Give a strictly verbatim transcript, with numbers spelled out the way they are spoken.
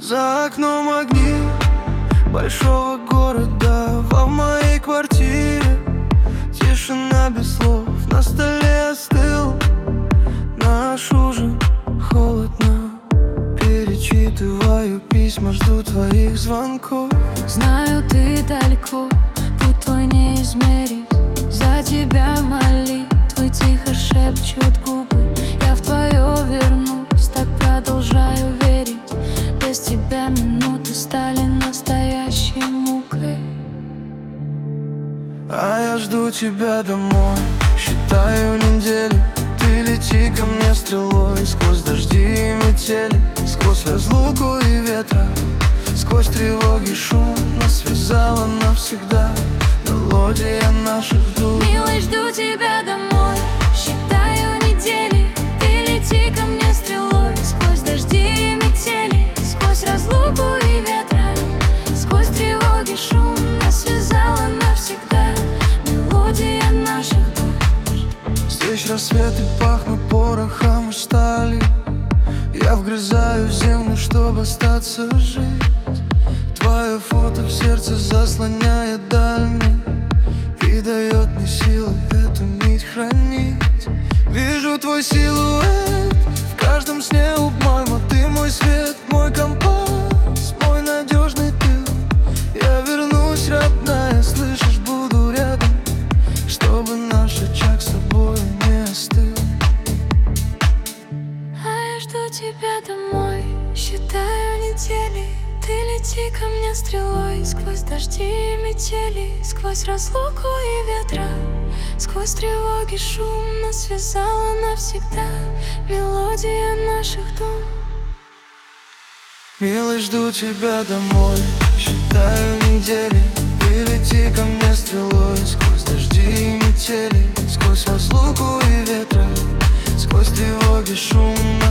За окном огни большого города, во моей квартире тишина без слов. На столе остыл наш ужин, холодно. Перечитываю письма, жду твоих звонков. Знаю, ты далеко, путь твой не измерить. За тебя молитвы тихо шепчут губы. Я в твое вернусь, так продолжаю верить. Без тебя минуты стали настоящей мукой. А я жду тебя домой, считаю недели. Ты лети ко мне стрелой сквозь дожди и метели, сквозь разлуку и ветра, сквозь тревоги шум. Нас связала навсегда мелодия наших душ. Милый, жду тебя домой, считаю недели. Ты лети ко мне стрелой сквозь дожди и метели, сквозь разлуку и ветра, сквозь тревоги шум. Нас связала навсегда мелодия наших душ. Здесь рассветы пахнут порохом и стали. Я вгрызаю в землю, чтобы остаться жить. Твое фото в сердце заслоняет дальний и дает мне силы эту нить хранить. Вижу твой силуэт в каждом сне, по-моему. Ты мой свет, мой компас, мой надежный тыл. Я вернусь, родная, слышишь, буду рядом, чтобы наш очаг с тобой не остыл. А я жду тебя домой, считаю недели. Ты лети ко мне стрелой сквозь дожди и метели, сквозь разлуку и ветра, сквозь тревоги шум. Нас связала навсегда мелодия наших дум. Милый, жду тебя домой, считаю недели. Ты лети ко мне стрелой сквозь дожди и метели, сквозь разлуку и ветра, сквозь тревоги шум.